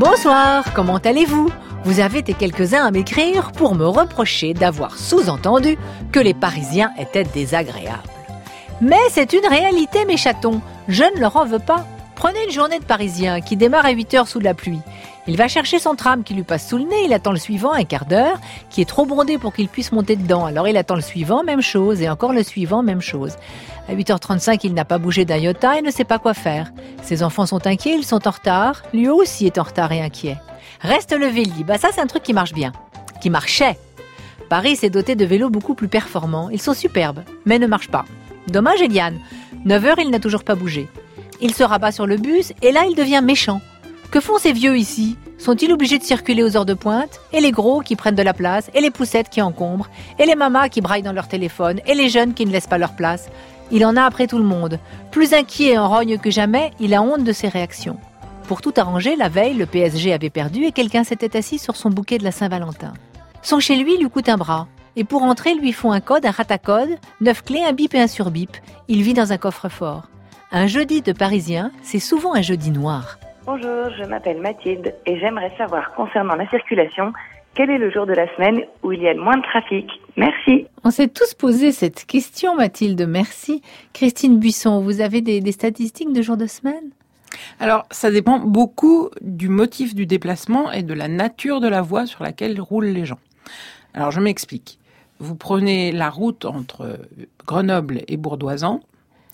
Bonsoir, comment allez-vous ? Vous avez été quelques-uns à m'écrire pour me reprocher d'avoir sous-entendu que les Parisiens étaient désagréables. Mais c'est une réalité, mes chatons, je ne leur en veux pas. Prenez une journée de Parisien qui démarre à 8h sous la pluie. Il va chercher son tram qui lui passe sous le nez, il attend le suivant un quart d'heure, qui est trop bondé pour qu'il puisse monter dedans. Alors il attend le suivant, même chose, et encore le suivant, même chose. À 8h35, il n'a pas bougé d'un iota et ne sait pas quoi faire. Ses enfants sont inquiets, ils sont en retard. Lui aussi est en retard et inquiet. Reste le Véli, ça c'est un truc qui marche bien. Qui marchait. Paris s'est doté de vélos beaucoup plus performants. Ils sont superbes, mais ne marchent pas. Dommage Eliane. 9h, il n'a toujours pas bougé. Il se rabat sur le bus et là il devient méchant. Que font ces vieux ici ? Sont-ils obligés de circuler aux heures de pointe ? Et les gros qui prennent de la place, et les poussettes qui encombrent, et les mamas qui braillent dans leur téléphone, et les jeunes qui ne laissent pas leur place. Il en a après tout le monde. Plus inquiet et en rogne que jamais, il a honte de ses réactions. Pour tout arranger, la veille, le PSG avait perdu et quelqu'un s'était assis sur son bouquet de la Saint-Valentin. Son chez lui coûte un bras. Et pour entrer, lui font un code, un ratacode, 9 clés, un bip et un surbip. Il vit dans un coffre-fort. Un jeudi de Parisien, c'est souvent un jeudi noir. Bonjour, je m'appelle Mathilde et j'aimerais savoir concernant la circulation, quel est le jour de la semaine où il y a le moins de trafic ? Merci. On s'est tous posé cette question, Mathilde, merci. Christine Buisson, vous avez des statistiques de jours de semaine ? Alors, ça dépend beaucoup du motif du déplacement et de la nature de la voie sur laquelle roulent les gens. Alors, je m'explique. Vous prenez la route entre Grenoble et Bourdoisan.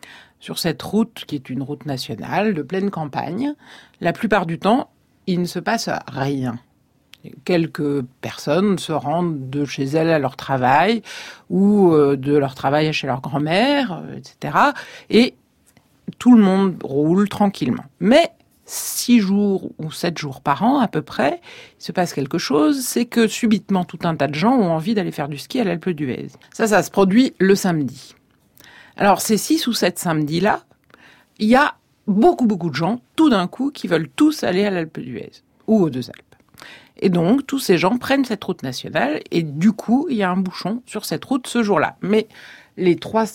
Sur cette route, qui est une route nationale de pleine campagne, la plupart du temps, il ne se passe rien. Quelques personnes se rendent de chez elles à leur travail ou de leur travail chez leur grand-mère, etc. Et tout le monde roule tranquillement. Mais 6 jours ou 7 jours par an, à peu près, il se passe quelque chose, c'est que subitement, tout un tas de gens ont envie d'aller faire du ski à l'Alpe d'Huez. Ça se produit le samedi. Alors, ces 6 ou 7 samedis-là, il y a beaucoup de gens, tout d'un coup, qui veulent tous aller à l'Alpe d'Huez ou aux Deux Alpes. Et donc, tous ces gens prennent cette route nationale et du coup, il y a un bouchon sur cette route ce jour-là. Mais les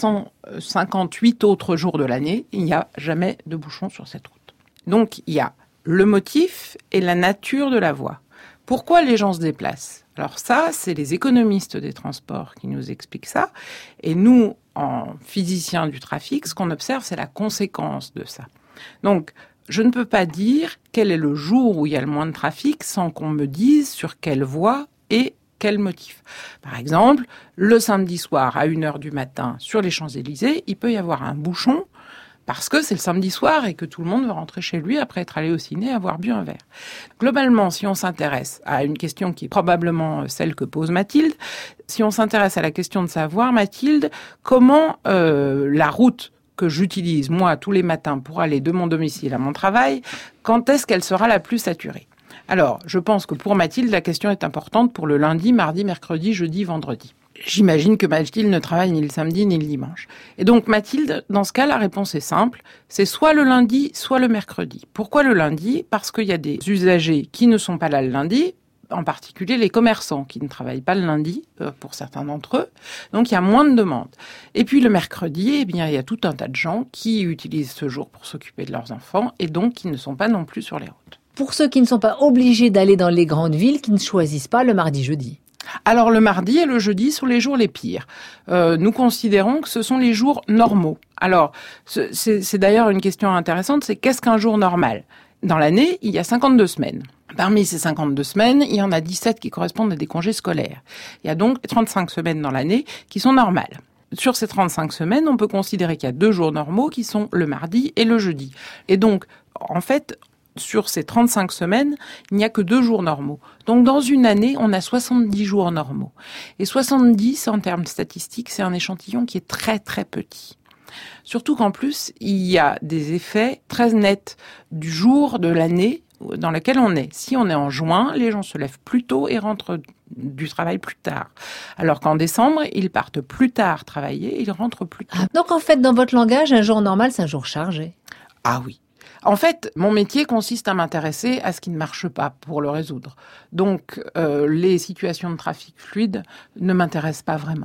358 autres jours de l'année, il n'y a jamais de bouchon sur cette route. Donc, il y a le motif et la nature de la voie. Pourquoi les gens se déplacent ? Alors ça, c'est les économistes des transports qui nous expliquent ça. Et nous, en physiciens du trafic, ce qu'on observe, c'est la conséquence de ça. Donc, je ne peux pas dire quel est le jour où il y a le moins de trafic sans qu'on me dise sur quelle voie et quel motif. Par exemple, le samedi soir à 1h du matin sur les Champs-Élysées, il peut y avoir un bouchon parce que c'est le samedi soir et que tout le monde veut rentrer chez lui après être allé au ciné avoir bu un verre. Globalement, si on s'intéresse à une question qui est probablement celle que pose Mathilde, si on s'intéresse à la question de savoir, Mathilde, comment la route que j'utilise, moi, tous les matins pour aller de mon domicile à mon travail, quand est-ce qu'elle sera la plus saturée ? Alors, je pense que pour Mathilde, la question est importante pour le lundi, mardi, mercredi, jeudi, vendredi. J'imagine que Mathilde ne travaille ni le samedi ni le dimanche. Et donc Mathilde, dans ce cas, la réponse est simple. C'est soit le lundi, soit le mercredi. Pourquoi le lundi ? Parce qu'il y a des usagers qui ne sont pas là le lundi, en particulier les commerçants qui ne travaillent pas le lundi, pour certains d'entre eux. Donc il y a moins de demandes. Et puis le mercredi, il y a tout un tas de gens qui utilisent ce jour pour s'occuper de leurs enfants et donc qui ne sont pas non plus sur les routes. Pour ceux qui ne sont pas obligés d'aller dans les grandes villes, qui ne choisissent pas le mardi-jeudi. Alors le mardi et le jeudi sont les jours les pires. Nous considérons que ce sont les jours normaux. Alors c'est d'ailleurs une question intéressante, c'est qu'est-ce qu'un jour normal ? Dans l'année, il y a 52 semaines. Parmi ces 52 semaines, il y en a 17 qui correspondent à des congés scolaires. Il y a donc 35 semaines dans l'année qui sont normales. Sur ces 35 semaines, on peut considérer qu'il y a 2 jours normaux qui sont le mardi et le jeudi. Et donc, en fait, sur ces 35 semaines, il n'y a que 2 jours normaux. Donc, dans une année, on a 70 jours normaux. Et 70, en termes statistiques, c'est un échantillon qui est très, très petit. Surtout qu'en plus, il y a des effets très nets du jour de l'année dans lequel on est. Si on est en juin, les gens se lèvent plus tôt et rentrent du travail plus tard. Alors qu'en décembre, ils partent plus tard travailler, ils rentrent plus tôt. Donc en fait, dans votre langage, un jour normal, c'est un jour chargé. Ah oui. En fait, mon métier consiste à m'intéresser à ce qui ne marche pas pour le résoudre. Donc, les situations de trafic fluide ne m'intéressent pas vraiment.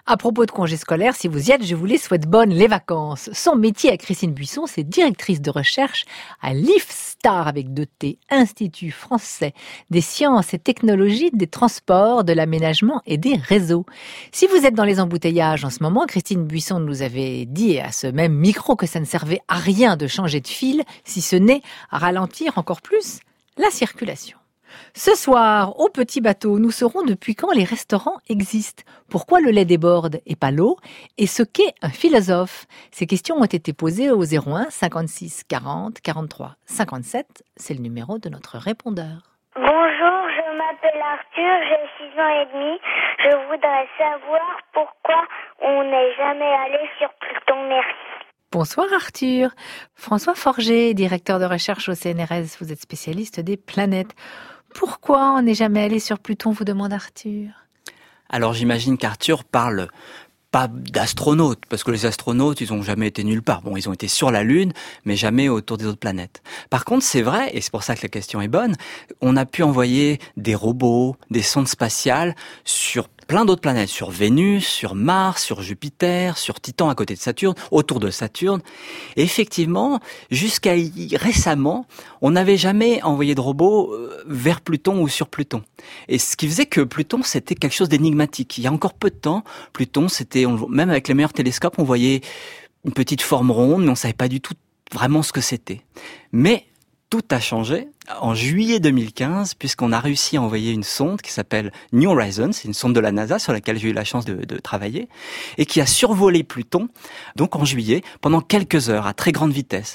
À propos de congés scolaires, si vous y êtes, je vous les souhaite bonnes les vacances. Son métier à Christine Buisson, c'est directrice de recherche à l'IFSTAR avec 2 T, Institut français des sciences et technologies des transports, de l'aménagement et des réseaux. Si vous êtes dans les embouteillages en ce moment, Christine Buisson nous avait dit à ce même micro que ça ne servait à rien de changer de fil, si ce n'est à ralentir encore plus la circulation. Ce soir, au Petit Bateau, nous saurons depuis quand les restaurants existent, pourquoi le lait déborde et pas l'eau, et ce qu'est un philosophe. Ces questions ont été posées au 01 56 40 43 57. C'est le numéro de notre répondeur. Bonjour, je m'appelle Arthur, j'ai 6 ans et demi. Je voudrais savoir pourquoi on n'est jamais allé sur Pluton. Merci. Bonsoir Arthur. François Forger, directeur de recherche au CNRS, vous êtes spécialiste des planètes. Pourquoi on n'est jamais allé sur Pluton, vous demande Arthur? Alors j'imagine qu'Arthur parle pas d'astronautes, parce que les astronautes, ils ont jamais été nulle part. Bon, ils ont été sur la Lune, mais jamais autour des autres planètes. Par contre, c'est vrai, et c'est pour ça que la question est bonne, on a pu envoyer des robots, des sondes spatiales sur plein d'autres planètes, sur Vénus, sur Mars, sur Jupiter, sur Titan à côté de Saturne, autour de Saturne. Et effectivement, jusqu'à récemment, on n'avait jamais envoyé de robots vers Pluton ou sur Pluton. Et ce qui faisait que Pluton, c'était quelque chose d'énigmatique. Il y a encore peu de temps, Pluton, même avec les meilleurs télescopes, on voyait une petite forme ronde, mais on savait pas du tout vraiment ce que c'était. Mais tout a changé en juillet 2015, puisqu'on a réussi à envoyer une sonde qui s'appelle New Horizons, c'est une sonde de la NASA sur laquelle j'ai eu la chance de travailler, et qui a survolé Pluton, donc en juillet, pendant quelques heures, à très grande vitesse.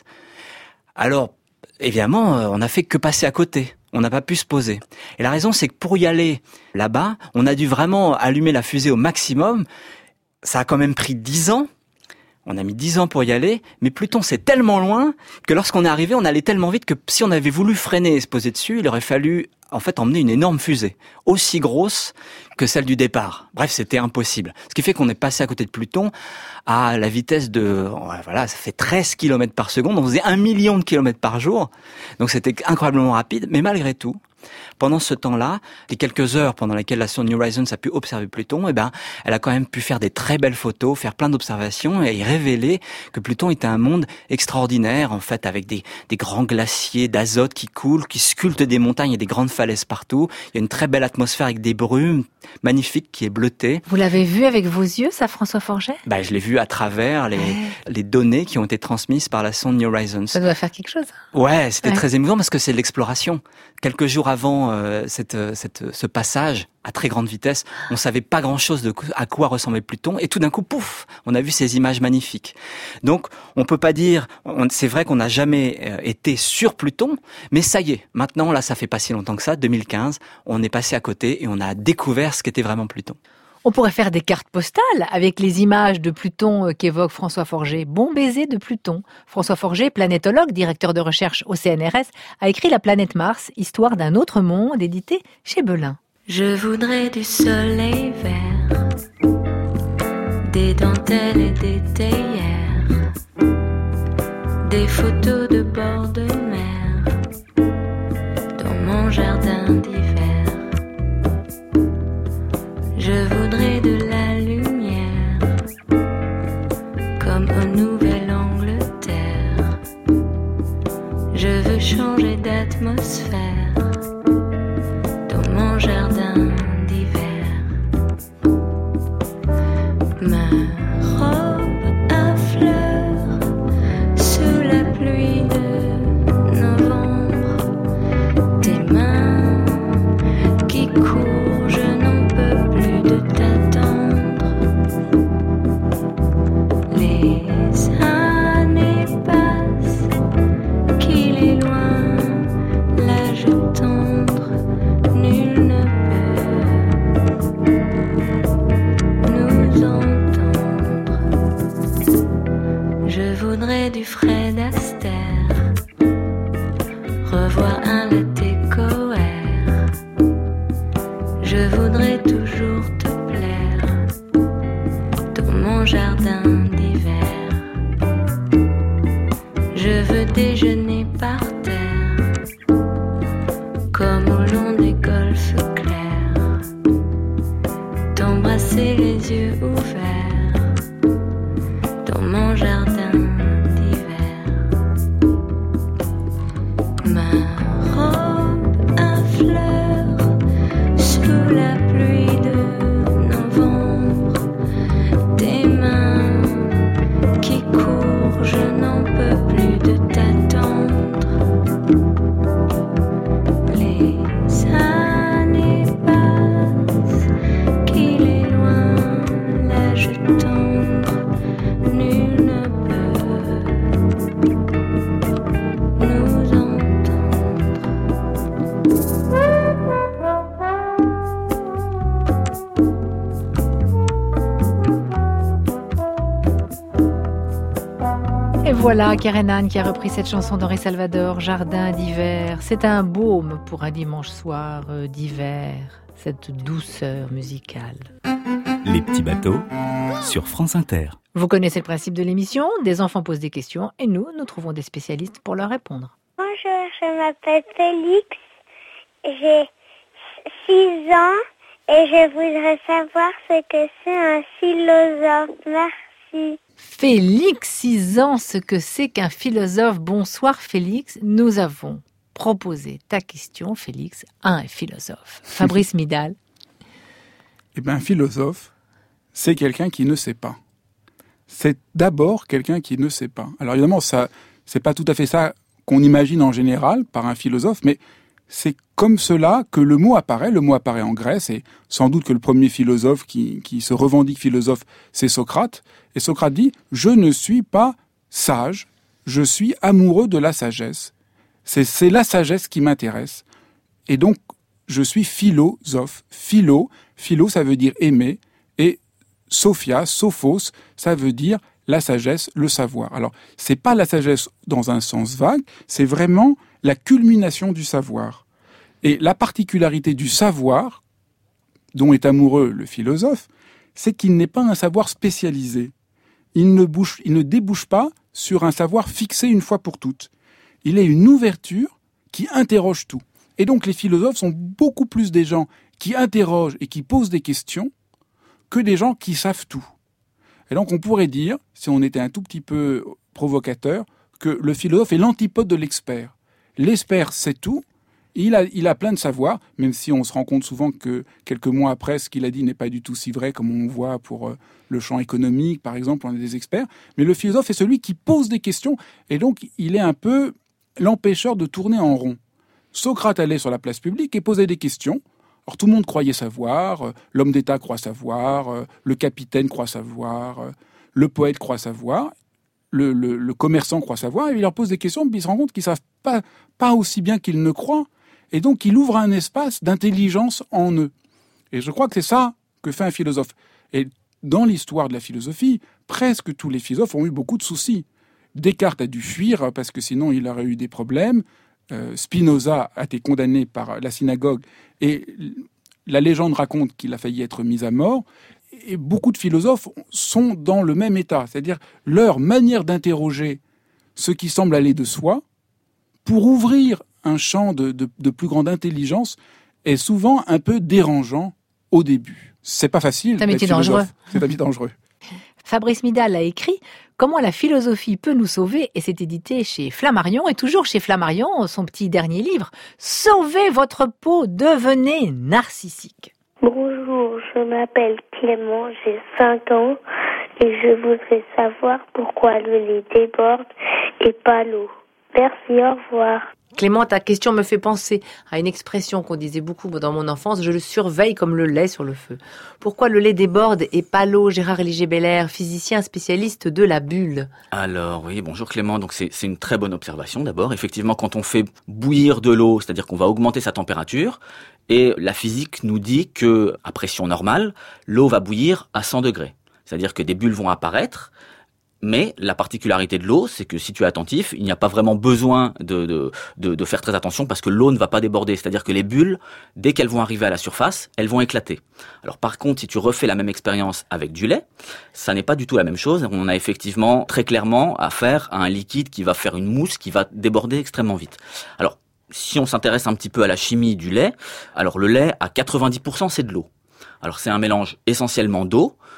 Alors, évidemment, on n'a fait que passer à côté. On n'a pas pu se poser. Et la raison, c'est que pour y aller là-bas, on a dû vraiment allumer la fusée au maximum. Ça a quand même pris 10 ans. On a mis 10 ans pour y aller, mais Pluton c'est tellement loin que lorsqu'on est arrivé, on allait tellement vite que si on avait voulu freiner et se poser dessus, il aurait fallu en fait emmener une énorme fusée, aussi grosse que celle du départ. Bref, c'était impossible. Ce qui fait qu'on est passé à côté de Pluton à la vitesse de, voilà, ça fait 13 km par seconde, on faisait 1 million de kilomètres par jour, donc c'était incroyablement rapide, mais malgré tout, pendant ce temps-là, les quelques heures pendant lesquelles la sonde New Horizons a pu observer Pluton, elle a quand même pu faire des très belles photos, faire plein d'observations et révéler que Pluton était un monde extraordinaire, en fait, avec des grands glaciers d'azote qui coulent, qui sculptent des montagnes et des grandes falaises partout. Il y a une très belle atmosphère avec des brumes magnifiques qui est bleutée. Vous l'avez vu avec vos yeux, ça, François Forget? Je l'ai vu à travers les données qui ont été transmises par la sonde New Horizons. Ça doit faire quelque chose. Ouais, c'était très émouvant parce que c'est de l'exploration. Quelques jours avant ce passage à très grande vitesse, on savait pas grand-chose de à quoi ressemblait Pluton, et tout d'un coup, pouf, on a vu ces images magnifiques. Donc, on peut pas dire, c'est vrai qu'on n'a jamais été sur Pluton, mais ça y est, maintenant, là, ça fait pas si longtemps que ça, 2015, on est passé à côté et on a découvert ce qu'était vraiment Pluton. On pourrait faire des cartes postales avec les images de Pluton qu'évoque François Forger. Bon baiser de Pluton. François Forger, planétologue, directeur de recherche au CNRS, a écrit La planète Mars, histoire d'un autre monde, édité chez Belin. Je voudrais du soleil vert, des dentelles et des théières, des photos de bord de mer, dans mon jardin d'hiver. Je voudrais de la lumière, comme au Nouvelle-Angleterre. Je veux changer d'atmosphère dans mon jardin d'hiver. Ma robe à fleurs sous la pluie de novembre. Tes mains qui courent, je n'en peux plus de t'attendre. Les années passent, qu'il est loin l'âge tendre. Nul ne peut nous entendre. Je voudrais du Fred Astaire, revoir un latte coère. Je voudrais toujours te plaire dans mon jardin d'hiver. Je veux déjeuner par terre, comme au long des golfes clairs, t'embrasser les yeux ouverts. mon jardin d'hiver. Ma robe à fleurs sous la pluie de novembre. Tes mains qui courent, je n'en peux plus de t'attendre. Les années passent, qu'il est loin l'âge tendre. Nul ne peut nous entendre. Et voilà Kerenan qui a repris cette chanson d'Henri Salvador, Jardin d'hiver. C'est un baume pour un dimanche soir d'hiver, cette douceur musicale. Les petits bateaux sur France Inter. Vous connaissez le principe de l'émission, des enfants posent des questions et nous trouvons des spécialistes pour leur répondre. Bonjour, je m'appelle Félix, j'ai 6 ans et je voudrais savoir ce que c'est un philosophe. Merci. Félix, 6 ans, ce que c'est qu'un philosophe. Bonsoir Félix, nous avons proposé ta question, Félix, à un philosophe. Fabrice Midal. Eh bien, un philosophe, c'est quelqu'un qui ne sait pas. C'est d'abord quelqu'un qui ne sait pas. Alors évidemment, ça, c'est pas tout à fait ça qu'on imagine en général par un philosophe, mais c'est comme cela que le mot apparaît. Le mot apparaît en Grèce, et sans doute que le premier philosophe qui se revendique philosophe, c'est Socrate. Et Socrate dit « Je ne suis pas sage, je suis amoureux de la sagesse. C'est la sagesse qui m'intéresse. Et donc, je suis philosophe. Philo, ça veut dire aimer, et sophia, sophos, ça veut dire la sagesse, le savoir. Alors, c'est pas la sagesse dans un sens vague, c'est vraiment la culmination du savoir. Et la particularité du savoir, dont est amoureux le philosophe, c'est qu'il n'est pas un savoir spécialisé. Il ne débouche pas sur un savoir fixé une fois pour toutes. Il est une ouverture qui interroge tout. Et donc les philosophes sont beaucoup plus des gens qui interrogent et qui posent des questions que des gens qui savent tout. Et donc on pourrait dire, si on était un tout petit peu provocateur, que le philosophe est l'antipode de l'expert. L'expert sait tout, il a plein de savoir, même si on se rend compte souvent que quelques mois après, ce qu'il a dit n'est pas du tout si vrai comme on voit pour le champ économique, par exemple, on a des experts. Mais le philosophe est celui qui pose des questions, et donc il est un peu l'empêcheur de tourner en rond. Socrate allait sur la place publique et posait des questions. Alors tout le monde croyait savoir, l'homme d'État croit savoir, le capitaine croit savoir, le poète croit savoir, le commerçant croit savoir, et il leur pose des questions, puis il se rend compte qu'ils ne savent pas aussi bien qu'ils ne croient, et donc il ouvre un espace d'intelligence en eux. Et je crois que c'est ça que fait un philosophe. Et dans l'histoire de la philosophie, presque tous les philosophes ont eu beaucoup de soucis. Descartes a dû fuir parce que sinon il aurait eu des problèmes. Spinoza a été condamné par la synagogue et la légende raconte qu'il a failli être mis à mort. Et beaucoup de philosophes sont dans le même état, c'est-à-dire leur manière d'interroger ce qui semble aller de soi pour ouvrir un champ de plus grande intelligence est souvent un peu dérangeant au début. C'est pas facile. C'est un métier dangereux. C'est un métier dangereux. Fabrice Midal a écrit « Comment la philosophie peut nous sauver » et c'est édité chez Flammarion. Et toujours chez Flammarion, son petit dernier livre « Sauvez votre peau, devenez narcissique ». Bonjour, je m'appelle Clément, j'ai 5 ans et je voudrais savoir pourquoi le lait déborde et pas l'eau. Merci, au revoir. Clément, ta question me fait penser à une expression qu'on disait beaucoup dans mon enfance, je le surveille comme le lait sur le feu. Pourquoi le lait déborde et pas l'eau? Gérard Léger-Belair, physicien spécialiste de la bulle. Alors oui, bonjour Clément, donc c'est une très bonne observation d'abord. Effectivement, quand on fait bouillir de l'eau, c'est-à-dire qu'on va augmenter sa température, et la physique nous dit que à pression normale, l'eau va bouillir à 100 degrés. C'est-à-dire que des bulles vont apparaître. Mais la particularité de l'eau, c'est que si tu es attentif, il n'y a pas vraiment besoin de faire très attention parce que l'eau ne va pas déborder. C'est-à-dire que les bulles, dès qu'elles vont arriver à la surface, elles vont éclater. Alors par contre, si tu refais la même expérience avec du lait, ça n'est pas du tout la même chose. On a effectivement très clairement affaire à un liquide qui va faire une mousse qui va déborder extrêmement vite. Alors, si on s'intéresse un petit peu à la chimie du lait, alors le lait, à 90%, c'est de l'eau. Alors c'est un mélange essentiellement d'eau,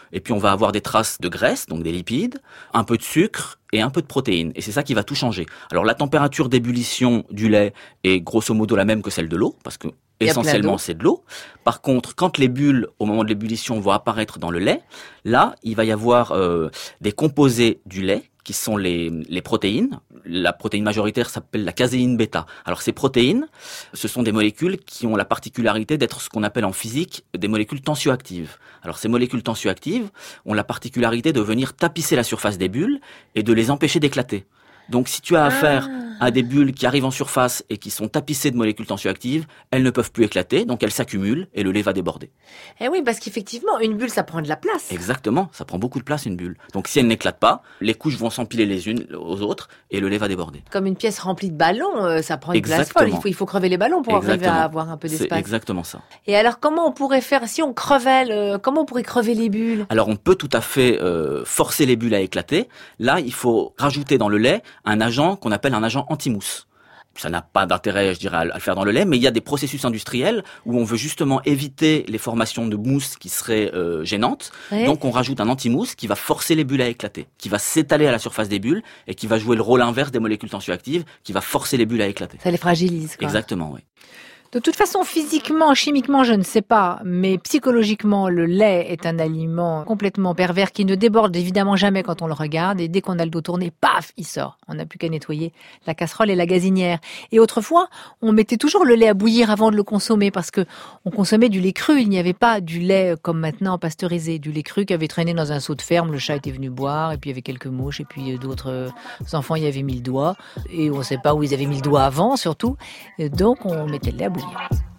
et puis on va avoir des traces de graisse, donc des lipides, un peu de sucre et un peu de protéines. Et c'est ça qui va tout changer. Alors la température d'ébullition du lait est grosso modo la même que celle de l'eau, parce que essentiellement c'est de l'eau. Par contre, quand les bulles, au moment de l'ébullition, vont apparaître dans le lait, là, il va y avoir des composés du lait, qui sont les protéines. La protéine majoritaire s'appelle la caséine bêta. Alors ces protéines, ce sont des molécules qui ont la particularité d'être ce qu'on appelle en physique des molécules tensioactives. Alors ces molécules tensioactives ont la particularité de venir tapisser la surface des bulles et de les empêcher d'éclater. Donc si tu as affaire à des bulles qui arrivent en surface et qui sont tapissées de molécules tensioactives, elles ne peuvent plus éclater, donc elles s'accumulent et le lait va déborder. Eh oui, parce qu'effectivement, une bulle, ça prend de la place. Exactement, ça prend beaucoup de place une bulle. Donc si elle n'éclate pas, les couches vont s'empiler les unes aux autres et le lait va déborder. Comme une pièce remplie de ballons, ça prend une place folle. Il faut crever les ballons pour arriver à avoir un peu d'espace. C'est exactement ça. Et alors comment on pourrait faire, si on crevait, comment on pourrait crever les bulles? Alors on peut tout à fait forcer les bulles à éclater. Là, il faut rajouter dans le lait un agent qu'on appelle un agent anti-mousse. Ça n'a pas d'intérêt, je dirais, à le faire dans le lait, mais il y a des processus industriels où on veut justement éviter les formations de mousse qui seraient gênantes. Oui. Donc on rajoute un anti-mousse qui va forcer les bulles à éclater, qui va s'étaler à la surface des bulles et qui va jouer le rôle inverse des molécules tensioactives, qui va forcer les bulles à éclater. Ça les fragilise, quoi. Exactement, oui. De toute façon, physiquement, chimiquement, je ne sais pas, mais psychologiquement, le lait est un aliment complètement pervers qui ne déborde évidemment jamais quand on le regarde, et dès qu'on a le dos tourné, paf, il sort. On n'a plus qu'à nettoyer la casserole et la gazinière. Et autrefois, on mettait toujours le lait à bouillir avant de le consommer parce que on consommait du lait cru. Il n'y avait pas du lait comme maintenant pasteurisé, du lait cru qui avait traîné dans un seau de ferme. Le chat était venu boire, et puis il y avait quelques mouches, et puis d'autres enfants y avaient mis le doigt, et on ne sait pas où ils avaient mis le doigt avant, surtout. Et donc, on mettait le lait à bouillir.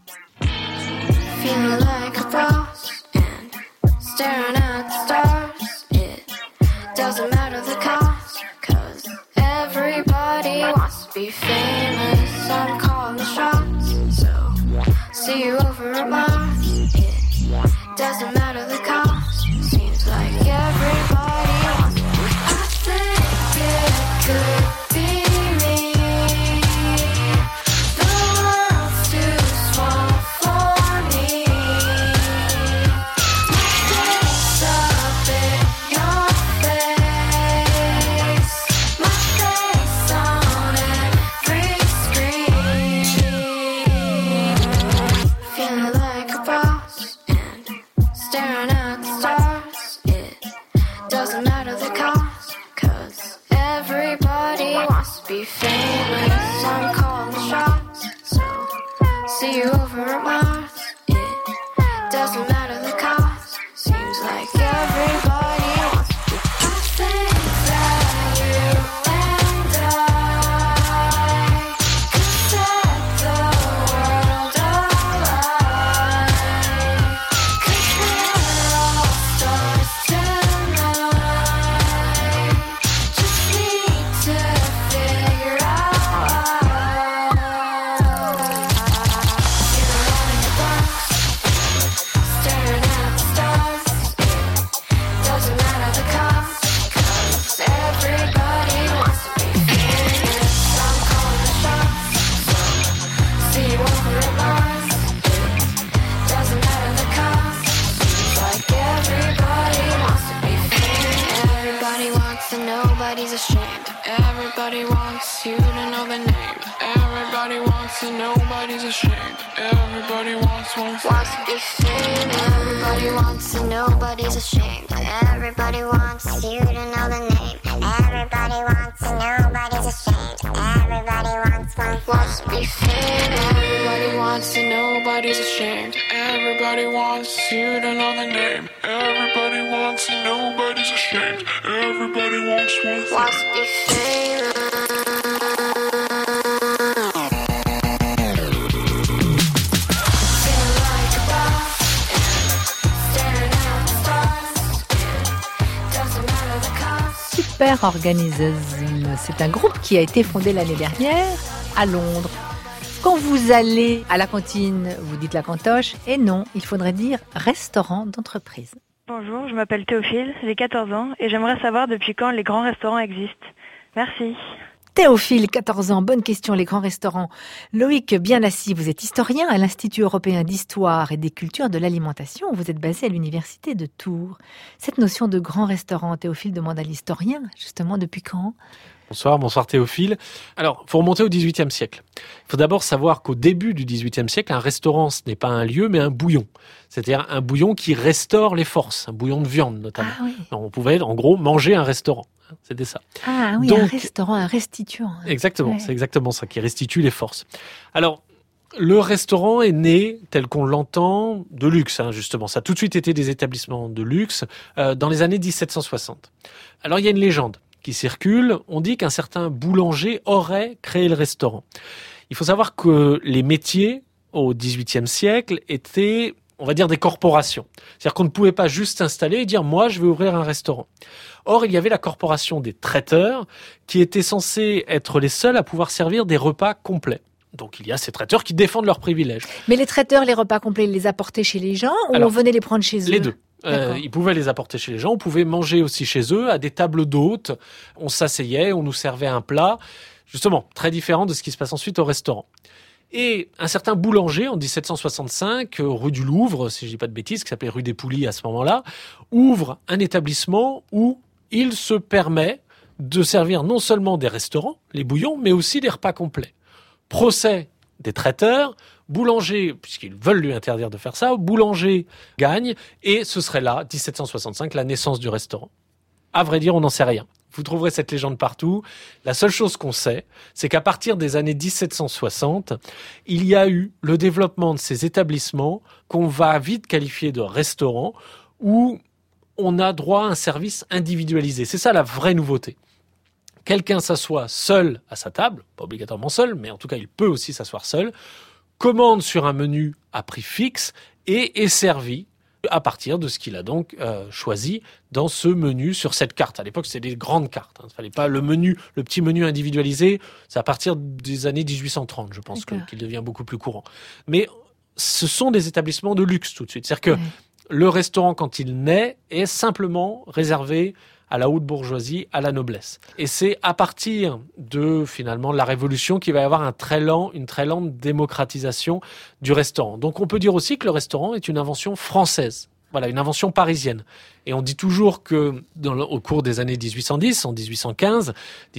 Feeling like a boss and staring at the stars. It doesn't matter the cost, 'cause everybody wants to be famous. I'm calling the shots, so see you over at Mars. It doesn't matter the cost, seems like everybody wants to be. I think it could be me. The world's too small for me. My face up in your face. My face on every screen. Feeling like a boss and staring at the stars. It doesn't matter the cost, 'cause everybody wants to be famous. I'm calling the shots, so see you over at Mars. It doesn't matter the cost, seems like everybody wants to be. I think that you and I could set the world alight. 'Cause we're all stars tonight. Just need to figure out. You're running a box, staring at the stars. It doesn't matter the cost, 'cause everybody wants to be famous. I'm calling the shots, so see you over at Mars. It doesn't matter the cost, seems like everybody wants to be famous. Everybody wants and nobody's ashamed. Everybody wants you to know the name. Everybody wants and nobody's ashamed. Everybody wants to be famous. Everybody wants and nobody's ashamed. Everybody wants you to know the name. Everybody wants and nobody's ashamed. Everybody wants to be famous. Everybody wants and nobody's ashamed. Everybody wants you to know the name. Everybody wants and nobody's ashamed. Everybody wants to be famous. Feeling like a boss, staring at the stars. It doesn't matter the cost. Super Organism, c'est un groupe qui a été fondé l'année dernière à Londres. Quand vous allez à la cantine, vous dites la cantoche, et non, il faudrait dire restaurant d'entreprise. Bonjour, je m'appelle Théophile, j'ai 14 ans et j'aimerais savoir depuis quand les grands restaurants existent. Merci. Théophile, 14 ans, bonne question, les grands restaurants. Loïc Bienassi, vous êtes historien à l'Institut européen d'histoire et des cultures de l'alimentation. Vous êtes basé à l'université de Tours. Cette notion de grand restaurant, Théophile demande à l'historien, justement, depuis quand ? Bonsoir Théophile. Alors, faut remonter au XVIIIe siècle. Il faut d'abord savoir qu'au début du XVIIIe siècle, un restaurant, ce n'est pas un lieu, mais un bouillon. C'est-à-dire un bouillon qui restaure les forces, un bouillon de viande notamment. Ah oui. On pouvait, en gros, manger un restaurant. C'était ça. Ah oui, Donc, un restaurant, un restituant. Exactement, Ouais. c'est exactement ça, qui restitue les forces. Alors, le restaurant est né, tel qu'on l'entend, de luxe, justement. Ça a tout de suite été des établissements de luxe dans les années 1760. Alors, il y a une légende qui circule. On dit qu'un certain boulanger aurait créé le restaurant. Il faut savoir que les métiers, au XVIIIe siècle, étaient, on va dire, des corporations. C'est-à-dire qu'on ne pouvait pas juste s'installer et dire « moi, je vais ouvrir un restaurant ». Or, il y avait la corporation des traiteurs qui étaient censés être les seuls à pouvoir servir des repas complets. Donc, il y a ces traiteurs qui défendent leurs privilèges. Mais les traiteurs, les repas complets, ils les apportaient chez les gens ou Alors, on venait les prendre chez eux ? Les deux. D'accord. Ils pouvaient les apporter chez les gens, on pouvait manger aussi chez eux, à des tables d'hôtes. On s'asseyait, on nous servait un plat. Justement, très différent de ce qui se passe ensuite au restaurant. Et un certain boulanger, en 1765, rue du Louvre, si je dis pas de bêtises, qui s'appelait rue des Poulies à ce moment-là, ouvre un établissement où il se permet de servir non seulement des restaurants, les bouillons, mais aussi des repas complets. Procès des traiteurs, boulanger, puisqu'ils veulent lui interdire de faire ça, boulanger gagne, et ce serait là, 1765, la naissance du restaurant. À vrai dire, on n'en sait rien. Vous trouverez cette légende partout. La seule chose qu'on sait, c'est qu'à partir des années 1760, il y a eu le développement de ces établissements qu'on va vite qualifier de restaurants, où on a droit à un service individualisé. C'est ça la vraie nouveauté. Quelqu'un s'assoit seul à sa table, pas obligatoirement seul, mais en tout cas il peut aussi s'asseoir seul, commande sur un menu à prix fixe et est servi à partir de ce qu'il a donc choisi dans ce menu sur cette carte. À l'époque, c'était des grandes cartes. Il ne fallait pas le petit menu individualisé. C'est à partir des années 1830, je pense, qu'il devient beaucoup plus courant. Mais ce sont des établissements de luxe tout de suite. C'est-à-dire que le restaurant, quand il naît, est simplement réservé à la haute bourgeoisie, à la noblesse. Et c'est à partir de, finalement, la Révolution qu'il va y avoir une très lente démocratisation du restaurant. Donc on peut dire aussi que le restaurant est une invention française. Voilà, une invention parisienne. Et on dit toujours que au cours des années 1810, en 1815,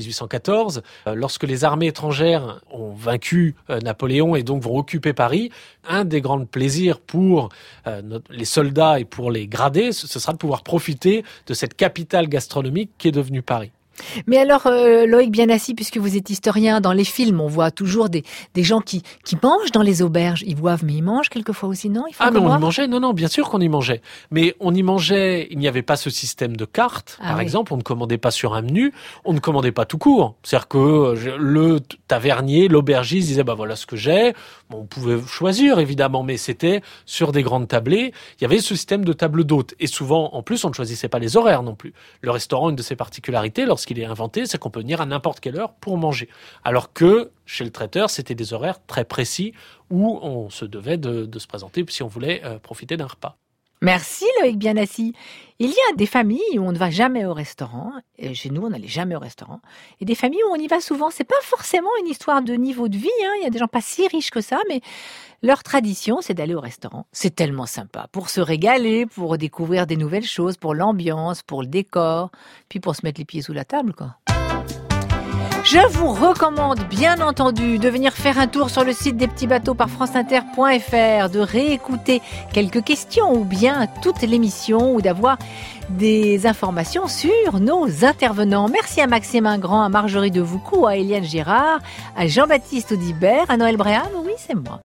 1814, lorsque les armées étrangères ont vaincu Napoléon et donc vont occuper Paris, un des grands plaisirs pour les soldats et pour les gradés, ce sera de pouvoir profiter de cette capitale gastronomique qui est devenue Paris. Mais alors, Loïc Bienassi, puisque vous êtes historien, dans les films, on voit toujours des gens qui mangent dans les auberges. Ils boivent, mais ils mangent quelquefois aussi, non? Mais on y mangeait? Non, bien sûr qu'on y mangeait. Mais on y mangeait, il n'y avait pas ce système de cartes, par exemple. On ne commandait pas sur un menu, on ne commandait pas tout court. C'est-à-dire que le tavernier, l'aubergiste disait, voilà ce que j'ai. Bon, on pouvait choisir, évidemment, mais c'était sur des grandes tablées. Il y avait ce système de table d'hôtes. Et souvent, en plus, on ne choisissait pas les horaires non plus. Le restaurant, une de ses particularités, lorsqu'il est inventé, c'est qu'on peut venir à n'importe quelle heure pour manger. Alors que, chez le traiteur, c'était des horaires très précis où on se devait de se présenter si on voulait profiter d'un repas. Merci Loïc Bienassi. Il y a des familles où on ne va jamais au restaurant, et chez nous on n'allait jamais au restaurant, et des familles où on y va souvent. C'est pas forcément une histoire de niveau de vie, il y a des gens pas si riches que ça, mais leur tradition c'est d'aller au restaurant. C'est tellement sympa, pour se régaler, pour découvrir des nouvelles choses, pour l'ambiance, pour le décor, puis pour se mettre les pieds sous la table, quoi. Je vous recommande, bien entendu, de venir faire un tour sur le site des petits bateaux par franceinter.fr, de réécouter quelques questions ou bien toute l'émission ou d'avoir des informations sur nos intervenants. Merci à Maxime Ingrand, à Marjorie Devoucou, à Eliane Girard, à Jean-Baptiste Audibert, à Noël Bréham, oui c'est moi.